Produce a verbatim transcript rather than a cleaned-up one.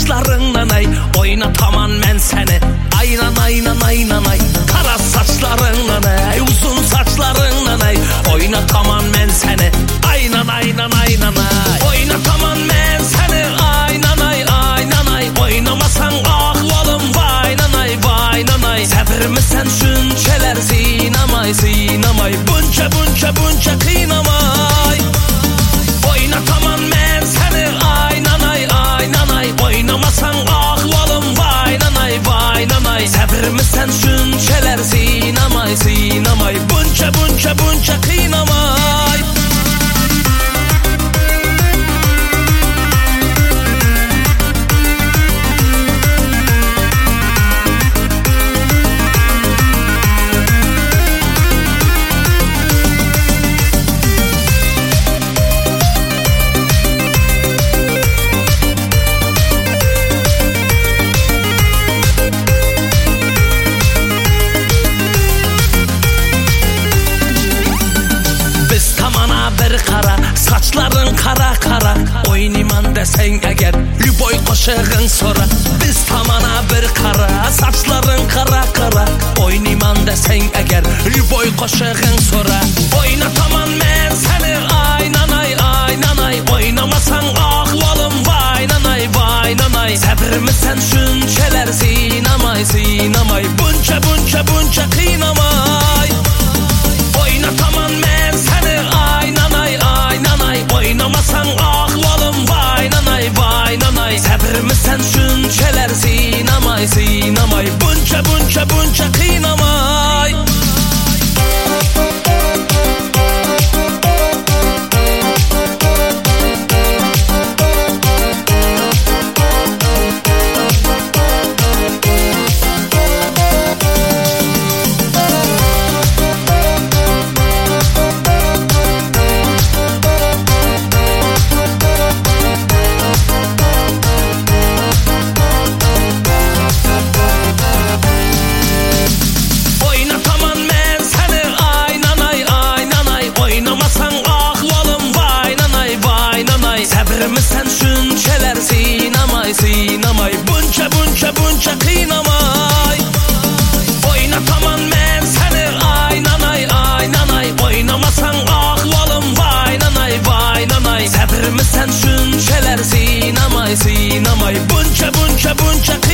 saçlarından ay oynatamam mən səni. Aynan aynan aynan ay kara saçlarından ay uzun saçlarından ay oynatamam mən səni. Aynan aynan aynan ay oynatamam mən səni. Aynan ay aynan ay oynamasan ağvalım vaynan ay vaynan ay. Səbirmisən şünçələr sinamay sinamay bunca bunca bunca qıynamay. Oynatamam mən səni. Aynan ay aynan ay oynamasan ağvalım vaynan ay vaynan ay. Səbirmisən şünçələr sinamay sinamay bunca bunca bunca qıynamay. Saçların kara kara oynaman desen eğer Lüboy koşağın sonra. Biz tamana bir kara saçların kara kara oynaman desen eğer Lüboy koşağın sonra. Oynatamam mən səni. Aynan ay aynan ay oynamasan ağvalım vaynan ay vaynan ay. Səbirmisən şünçələr sinamay sinamay bunca bunca bunca qıynamay. Oynatamam mən səni. Aynan ay aynan ay oynamasan ağvalım vaynan ay vaynan ay. Səbirmisən şünçələr sinamay sinamay bunca bunca bunca qıynamay. Səbirmisən şünçələr sinamay sinamay bunca bunca bunca qıynamay. Oynatamam mən səni. Aynan ay aynan ay oynamasan ağvalım vaynan ay vaynan ay. Səbirmisən şünçələr sinamay sinamay bunca bunca bunca qıynamay.